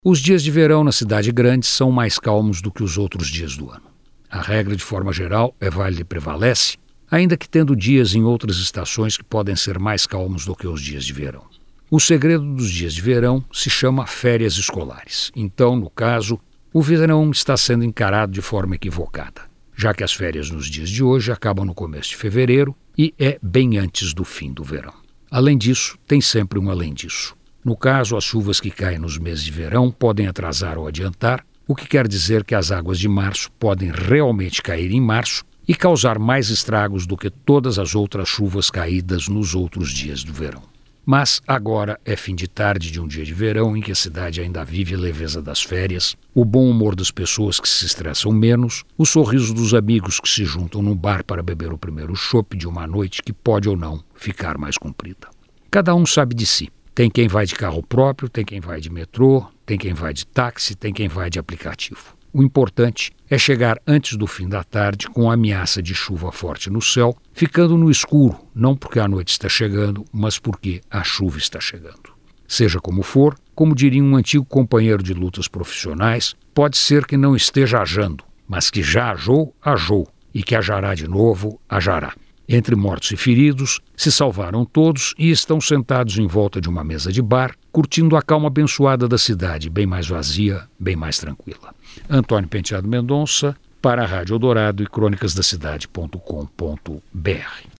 Os dias de verão na cidade grande são mais calmos do que os outros dias do ano. A regra, de forma geral, é válida e prevalece, ainda que tendo dias em outras estações que podem ser mais calmos do que os dias de verão. O segredo dos dias de verão se chama férias escolares. Então, no caso, o verão está sendo encarado de forma equivocada, já que as férias nos dias de hoje acabam no começo de fevereiro e é bem antes do fim do verão. Além disso, tem sempre um além disso. No caso, as chuvas que caem nos meses de verão podem atrasar ou adiantar, o que quer dizer que as águas de março podem realmente cair em março e causar mais estragos do que todas as outras chuvas caídas nos outros dias do verão. Mas agora é fim de tarde de um dia de verão em que a cidade ainda vive a leveza das férias, o bom humor das pessoas que se estressam menos, o sorriso dos amigos que se juntam no bar para beber o primeiro chopp de uma noite que pode ou não ficar mais comprida. Cada um sabe de si. Tem quem vai de carro próprio, tem quem vai de metrô, tem quem vai de táxi, tem quem vai de aplicativo. O importante é chegar antes do fim da tarde com a ameaça de chuva forte no céu, ficando no escuro, não porque a noite está chegando, mas porque a chuva está chegando. Seja como for, como diria um antigo companheiro de lutas profissionais, pode ser que não esteja ajando, mas que já ajou, ajou, e que ajará de novo, ajará. Entre mortos e feridos, se salvaram todos e estão sentados em volta de uma mesa de bar, curtindo a calma abençoada da cidade, bem mais vazia, bem mais tranquila. Antônio Penteado Mendonça, para a Rádio Eldorado e crônicasdacidade.com.br.